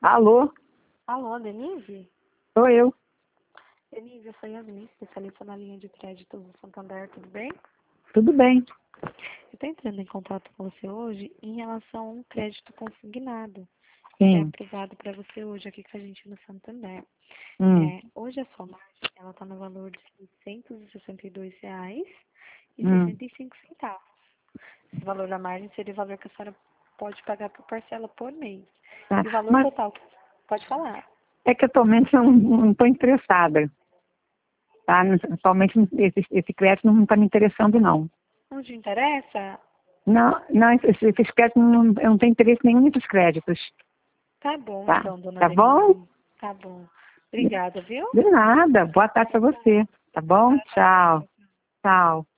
Alô, Alô, Denise? sou eu. Denise, eu sou Yasmin, especialista na linha de crédito do Santander, tudo bem? Tudo bem? Eu estou entrando em contato com você hoje em relação a um crédito consignado, que é Sim. aprovado para você hoje aqui com a gente no Santander. Hum. Hoje a sua margem, ela está no valor de R$ 662,65. Hum. Esse valor da margem seria o valor que a senhora pode pagar por parcela por mês. Tá. E o valor Mas total, pode falar. é que atualmente eu não estou interessada. Tá? Atualmente esse crédito não está me interessando, não. Não te interessa? Não, não, esses créditos, eu não tenho interesse nenhum nesses créditos. Tá bom, Tá? então, dona Tá bom? Denise. Tá bom. Obrigada, viu? De nada. Boa tarde para você. Tá bom? Tchau. Tchau.